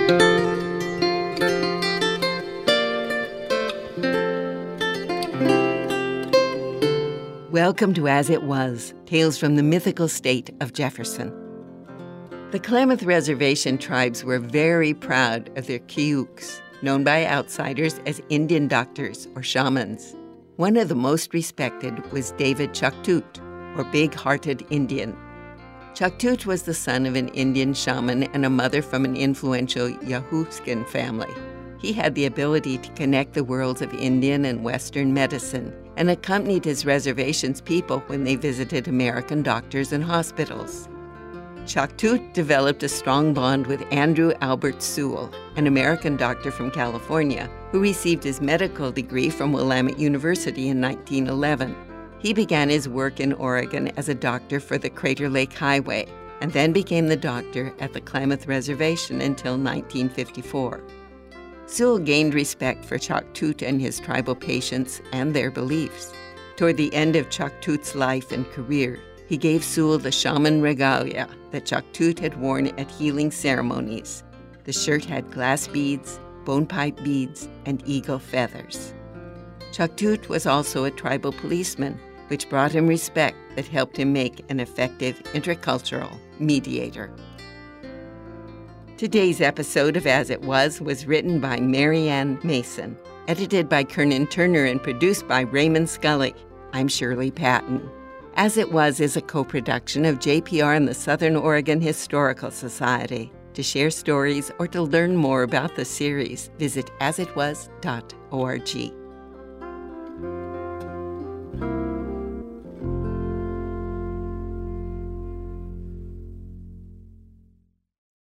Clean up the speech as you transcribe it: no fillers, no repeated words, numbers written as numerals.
Welcome to As It Was, Tales from the Mythical State of Jefferson. The Klamath Reservation tribes were very proud of their Kiuks, known by outsiders as Indian doctors or shamans. One of the most respected was David Chaktoot, or Big-Hearted Indian. Chaktoot was the son of an Indian shaman and a mother from an influential Yahuskin family. He had the ability to connect the worlds of Indian and Western medicine and accompanied his reservation's people when they visited American doctors and hospitals. Chaktoot developed a strong bond with Andrew Albert Sewell, an American doctor from California, who received his medical degree from Willamette University in 1911. He began his work in Oregon as a doctor for the Crater Lake Highway, and then became the doctor at the Klamath Reservation until 1954. Sewell gained respect for Chaktoot and his tribal patients and their beliefs. Toward the end of Chaktoot's life and career, he gave Sewell the shaman regalia that Chaktoot had worn at healing ceremonies. The shirt had glass beads, bone pipe beads, and eagle feathers. Chaktoot was also a tribal policeman, which brought him respect that helped him make an effective intercultural mediator. Today's episode of As It Was written by Marianne Mason, edited by Kernan Turner, and produced by Raymond Scully. I'm Shirley Patton. As It Was is a co-production of JPR and the Southern Oregon Historical Society. To share stories or to learn more about the series, visit asitwas.org.